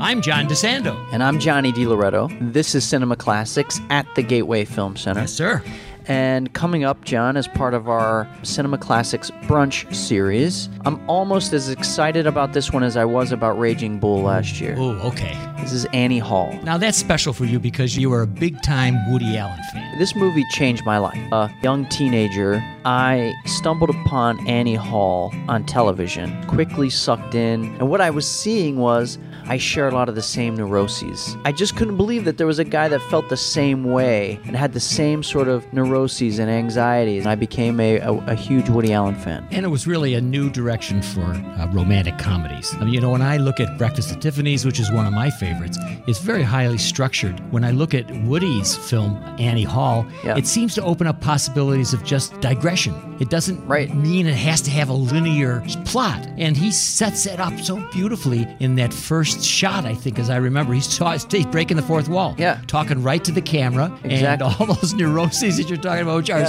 I'm John DeSando. And I'm Johnny DiLoretto. This is Cinema Classics at the Gateway Film Center. Yes, sir. And coming up, John, as part of our Cinema Classics Brunch series, I'm almost as excited about this one as I was about Raging Bull last year. Oh, okay. This is Annie Hall. Now, that's special for you because you were a big-time Woody Allen fan. This movie changed my life. A young teenager, I stumbled upon Annie Hall on television, quickly sucked in, and what I was seeing was I share a lot of the same neuroses. I just couldn't believe that there was a guy that felt the same way and had the same sort of neuroses and anxieties. And I became a huge Woody Allen fan. And it was really a new direction for romantic comedies. I mean, you know, when I look at Breakfast at Tiffany's, which is one of my favorites, it's very highly structured. When I look at Woody's film, Annie Hall, it seems to open up possibilities of just digression. It doesn't mean it has to have a linear plot. And he sets it up so beautifully in that first shot, I think, as I remember. He's breaking the fourth wall. Yeah. Talking right to the camera. Exactly. And all those neuroses that you're talking about, which are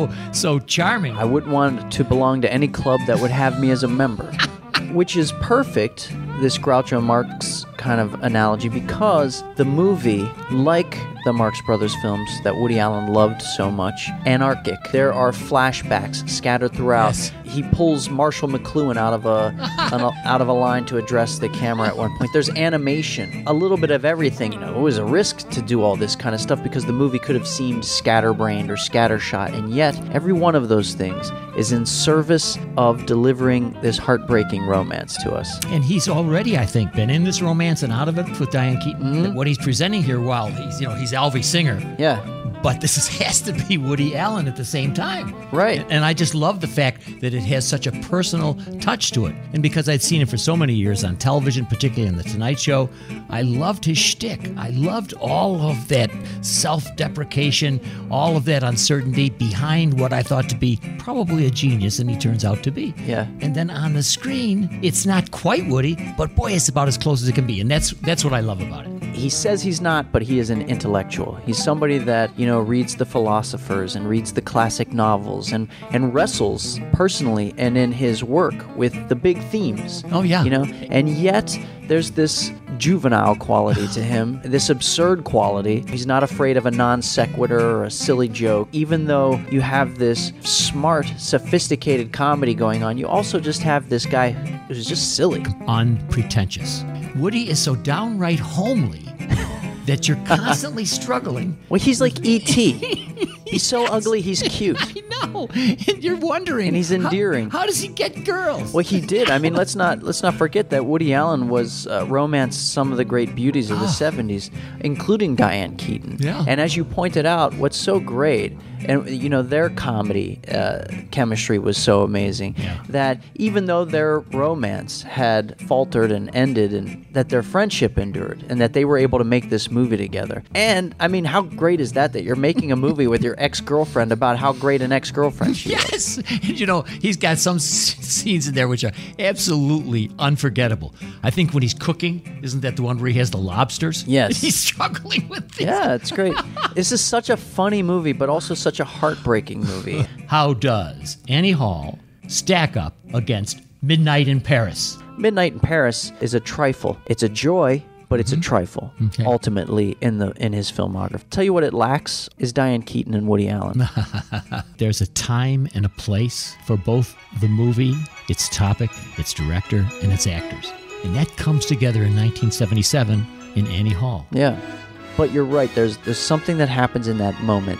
so charming. I wouldn't want to belong to any club that would have me as a member. Which is perfect, this Groucho Marx kind of analogy, because the movie, like the Marx Brothers films that Woody Allen loved so much, anarchic. There are flashbacks scattered throughout. Yes. He pulls Marshall McLuhan out of a line to address the camera at one point. There's animation, a little bit of everything. You know, it was a risk to do all this kind of stuff because the movie could have seemed scatterbrained or scattershot, and yet every one of those things is in service of delivering this heartbreaking romance to us. And he's already, I think, been in this romance and out of it with Diane Keaton. What he's presenting here, while he's Alvy Singer. Yeah. But this has to be Woody Allen at the same time. Right. And I just love the fact that it has such a personal touch to it. And because I'd seen it for so many years on television, particularly on The Tonight Show, I loved his shtick. I loved all of that self-deprecation, all of that uncertainty behind what I thought to be probably a genius, and he turns out to be. Yeah. And then on the screen, it's not quite Woody, but boy, it's about as close as it can be. And that's what I love about it. He says he's not, but he is an intellectual. He's somebody that, reads the philosophers and reads the classic novels and wrestles personally and in his work with the big themes. Oh, yeah. And yet there's this juvenile quality to him, this absurd quality. He's not afraid of a non sequitur or a silly joke. Even though you have this smart, sophisticated comedy going on, you also just have this guy who's just silly. Unpretentious. Woody is so downright homely that you're constantly struggling. Well, he's like E.T. He's so ugly, he's cute. I know. And you're wondering. And he's endearing. How does he get girls? Well, he did. I mean, let's not forget that Woody Allen was romanced some of the great beauties of the 70s, including Diane Keaton. Yeah. And as you pointed out, what's so great, and their comedy chemistry was so amazing, that even though their romance had faltered and ended, and that their friendship endured, and that they were able to make this movie together. And I mean, how great is that you're making a movie with your ex-girlfriend about how great an ex-girlfriend she is? Yes. And he's got some scenes in there which are absolutely unforgettable. I think when he's cooking, isn't that the one where he has the lobsters? Yes. He's struggling with these. Yeah, it's great. This is such a funny movie, but also such a heartbreaking movie. How does Annie Hall stack up against Midnight in Paris? Midnight in Paris is a trifle. It's a joy, but it's a trifle, ultimately, in his filmography. Tell you what it lacks is Diane Keaton and Woody Allen. There's a time and a place for both the movie, its topic, its director, and its actors. And that comes together in 1977 in Annie Hall. Yeah. But you're right, there's something that happens in that moment,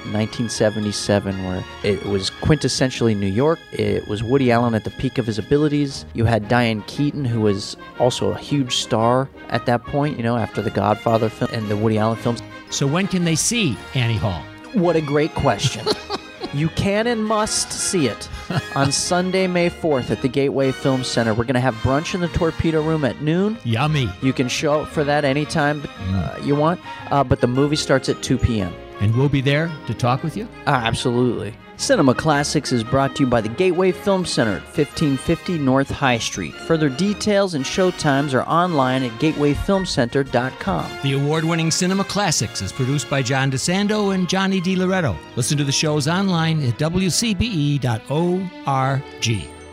1977, where it was quintessentially New York. It was Woody Allen at the peak of his abilities. You had Diane Keaton, who was also a huge star at that point, after the Godfather film and the Woody Allen films. So when can they see Annie Hall? What a great question. You can and must see it on Sunday, May 4th at the Gateway Film Center. We're going to have brunch in the Torpedo Room at noon. Yummy. You can show up for that anytime you want, but the movie starts at 2 p.m. And we'll be there to talk with you? Absolutely. Cinema Classics is brought to you by the Gateway Film Center at 1550 North High Street. Further details and showtimes are online at gatewayfilmcenter.com. The award-winning Cinema Classics is produced by John DeSando and Johnny DiLoretto. Listen to the shows online at wcbe.org.